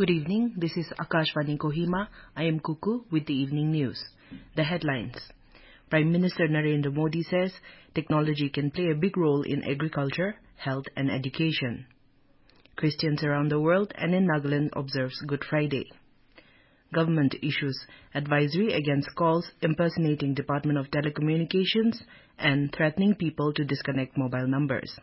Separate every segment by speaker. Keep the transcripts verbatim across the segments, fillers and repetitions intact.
Speaker 1: Good evening, this is Akashvani Kohima. I am Kuku with the evening news. The headlines. Prime Minister Narendra Modi says technology can play a big role in agriculture, health and education. Christians around the world and in Nagaland observes Good Friday. Government issues advisory against calls impersonating Department of Telecommunications and threatening people to disconnect mobile numbers.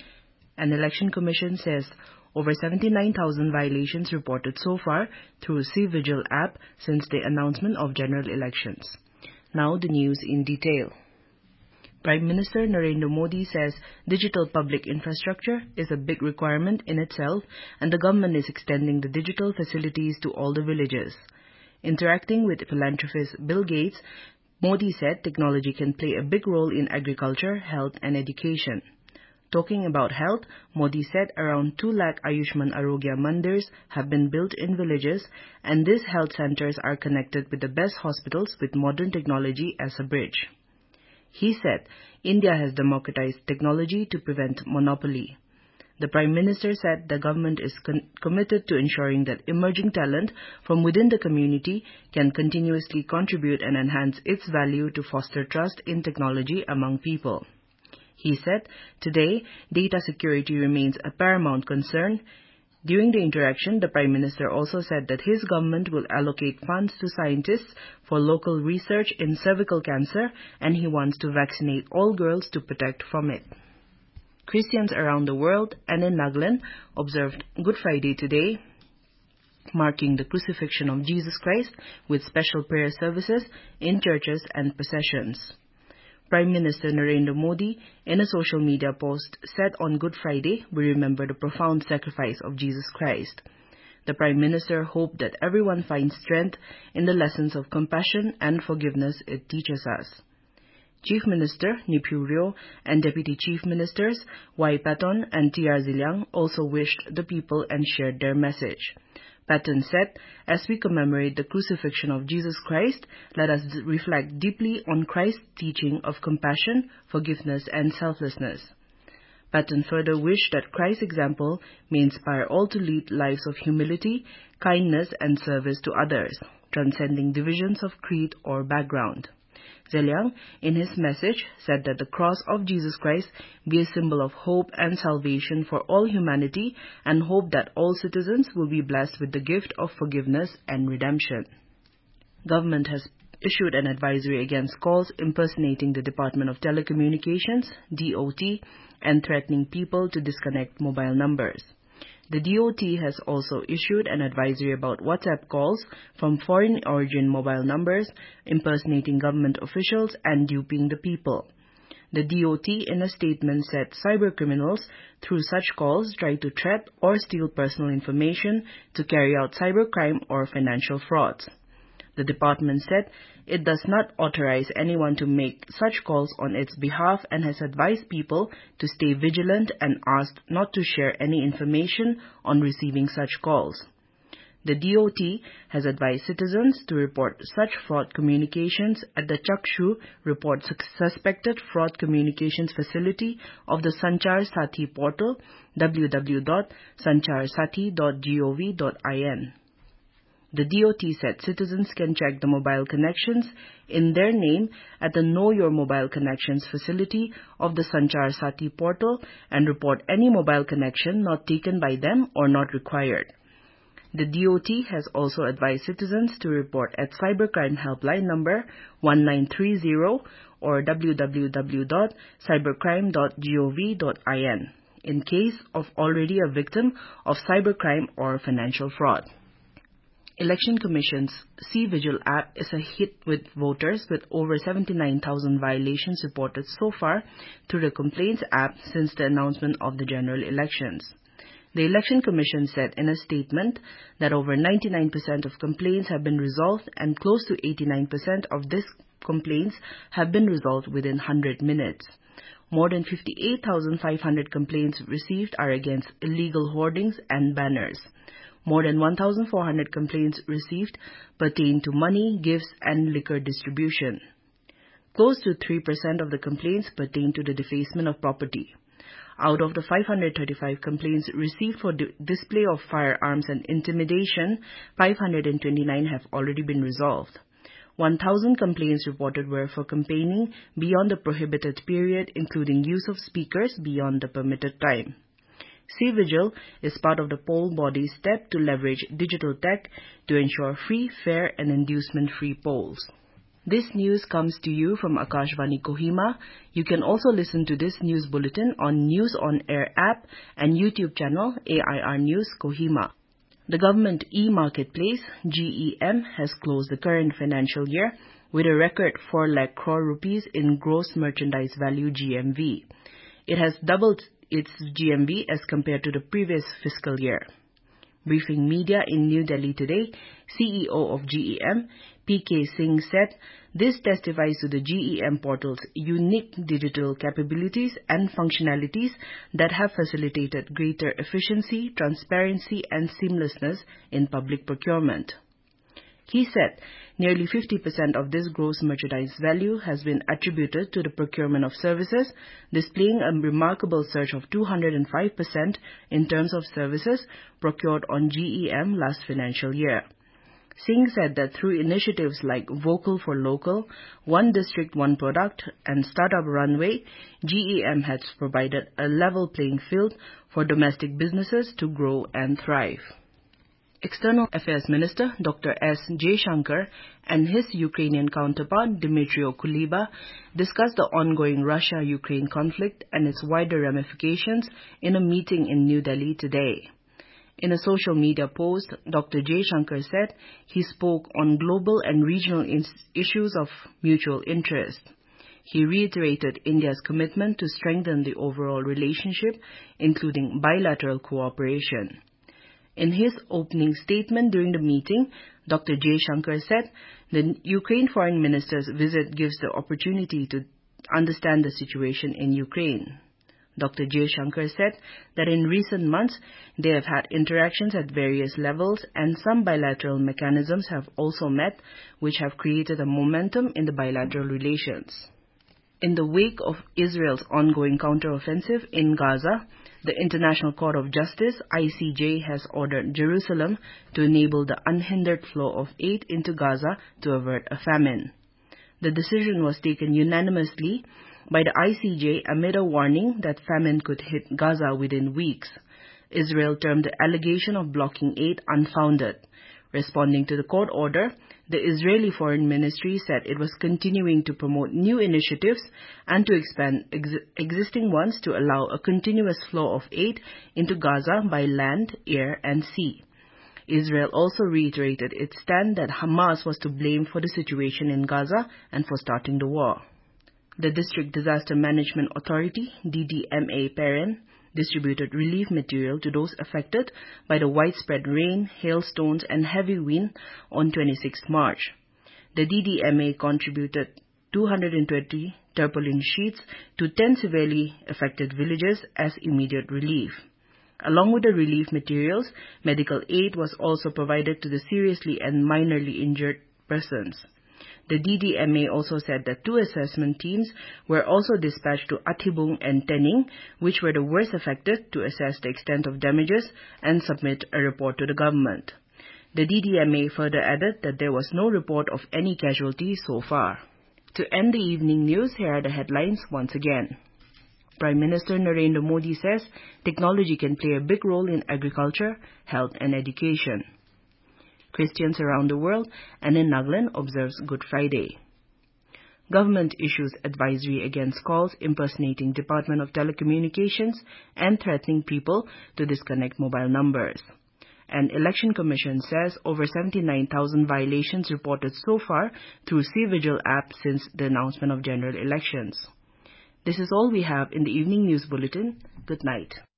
Speaker 1: An election commission says over seventy-nine thousand violations reported so far through C-Vigil app since the announcement of general elections. Now the news in detail. Prime Minister Narendra Modi says digital public infrastructure is a big requirement in itself and the government is extending the digital facilities to all the villages. Interacting with philanthropist Bill Gates, Modi said technology can play a big role in agriculture, health and education. Talking about health, Modi said around two lakh Ayushman Arogya Mandirs have been built in villages and these health centers are connected with the best hospitals with modern technology as a bridge. He said India has democratized technology to prevent monopoly. The Prime Minister said the government is con- committed to ensuring that emerging talent from within the community can continuously contribute and enhance its value to foster trust in technology among people. He said, today, data security remains a paramount concern. During the interaction, the Prime Minister also said that his government will allocate funds to scientists for local research in cervical cancer and he wants to vaccinate all girls to protect from it. Christians around the world and in Nagaland observed Good Friday today, marking the crucifixion of Jesus Christ with special prayer services in churches and processions. Prime Minister Narendra Modi, in a social media post, said on Good Friday, we remember the profound sacrifice of Jesus Christ. The Prime Minister hoped that everyone finds strength in the lessons of compassion and forgiveness it teaches us. Chief Minister Neiphiu Rio and Deputy Chief Ministers Y. Paton and T R Ziliang also wished the people and shared their message. Paton said, as we commemorate the crucifixion of Jesus Christ, let us reflect deeply on Christ's teaching of compassion, forgiveness and selflessness. Paton further wished that Christ's example may inspire all to lead lives of humility, kindness and service to others, transcending divisions of creed or background. Zeliang, in his message, said that the cross of Jesus Christ be a symbol of hope and salvation for all humanity and hope that all citizens will be blessed with the gift of forgiveness and redemption. Government has issued an advisory against calls impersonating the Department of Telecommunications, D O T, and threatening people to disconnect mobile numbers. The D O T has also issued an advisory about WhatsApp calls from foreign origin mobile numbers impersonating government officials and duping the people. The D O T in a statement said cybercriminals through such calls try to threat or steal personal information to carry out cybercrime or financial frauds. The department said it does not authorize anyone to make such calls on its behalf and has advised people to stay vigilant and asked not to share any information on receiving such calls. The D O T has advised citizens to report such fraud communications at the Chakshu Report Suspected Fraud Communications Facility of the Sanchar Sathi portal w w w dot sanchar sathi dot gov dot in. The D O T said citizens can check the mobile connections in their name at the Know Your Mobile Connections facility of the Sanchar Sathi portal and report any mobile connection not taken by them or not required. The D O T has also advised citizens to report at Cybercrime Helpline number one nine three zero or w w w dot cybercrime dot gov dot in in case of already a victim of cybercrime or financial fraud. Election Commission's C-Vigil app is a hit with voters with over seventy-nine thousand violations reported so far through the Complaints app since the announcement of the general elections. The Election Commission said in a statement that over ninety-nine percent of complaints have been resolved and close to eighty-nine percent of these complaints have been resolved within one hundred minutes. More than fifty-eight thousand five hundred complaints received are against illegal hoardings and banners. More than one thousand four hundred complaints received pertain to money, gifts, and liquor distribution. Close to three percent of the complaints pertain to the defacement of property. Out of the five hundred thirty-five complaints received for di- display of firearms and intimidation, five hundred twenty-nine have already been resolved. one thousand complaints reported were for campaigning beyond the prohibited period, including use of speakers beyond the permitted time. C-Vigil is part of the poll body's step to leverage digital tech to ensure free, fair, and inducement-free polls. This news comes to you from Akashvani Kohima. You can also listen to this news bulletin on News on Air app and YouTube channel A I R News Kohima. The government e-marketplace, G E M, has closed the current financial year with a record four lakh crore rupees in gross merchandise value G M V. It has doubled its G M V as compared to the previous fiscal year. Briefing media in New Delhi today, C E O of G E M, P K Singh, said this testifies to the G E M portal's unique digital capabilities and functionalities that have facilitated greater efficiency, transparency, and seamlessness in public procurement. He said nearly fifty percent of this gross merchandise value has been attributed to the procurement of services, displaying a remarkable surge of two hundred five percent in terms of services procured on G E M last financial year. Singh said that through initiatives like Vocal for Local, One District, One Product, and Startup Runway, G E M has provided a level playing field for domestic businesses to grow and thrive. External Affairs Minister Doctor S. Jaishankar and his Ukrainian counterpart Dmytro Kuleba discussed the ongoing Russia-Ukraine conflict and its wider ramifications in a meeting in New Delhi today. In a social media post, Doctor Jaishankar said he spoke on global and regional issues of mutual interest. He reiterated India's commitment to strengthen the overall relationship, including bilateral cooperation. In his opening statement during the meeting, Doctor Jaishankar said the Ukraine Foreign Minister's visit gives the opportunity to understand the situation in Ukraine. Doctor Jaishankar said that in recent months they have had interactions at various levels and some bilateral mechanisms have also met, which have created a momentum in the bilateral relations. In the wake of Israel's ongoing counteroffensive in Gaza, the International Court of Justice, I C J, has ordered Jerusalem to enable the unhindered flow of aid into Gaza to avert a famine. The decision was taken unanimously by the I C J amid a warning that famine could hit Gaza within weeks. Israel termed the allegation of blocking aid unfounded. Responding to the court order, the Israeli Foreign Ministry said it was continuing to promote new initiatives and to expand ex- existing ones to allow a continuous flow of aid into Gaza by land, air, and sea. Israel also reiterated its stand that Hamas was to blame for the situation in Gaza and for starting the war. The District Disaster Management Authority, D D M A Peren, distributed relief material to those affected by the widespread rain, hailstones, and heavy wind on twenty-sixth March. The D D M A contributed two hundred twenty tarpaulin sheets to ten severely affected villages as immediate relief. Along with the relief materials, medical aid was also provided to the seriously and minorly injured persons. The D D M A also said that two assessment teams were also dispatched to Athibung and Tening, which were the worst affected, to assess the extent of damages and submit a report to the government. The D D M A further added that there was no report of any casualties so far. To end the evening news, here are the headlines once again. Prime Minister Narendra Modi says technology can play a big role in agriculture, health and education. Christians around the world and in Nagaland observes Good Friday. Government issues advisory against calls impersonating Department of Telecommunications and threatening people to disconnect mobile numbers. And Election Commission says over seventy-nine thousand violations reported so far through C-Vigil app since the announcement of general elections. This is all we have in the evening news bulletin. Good night.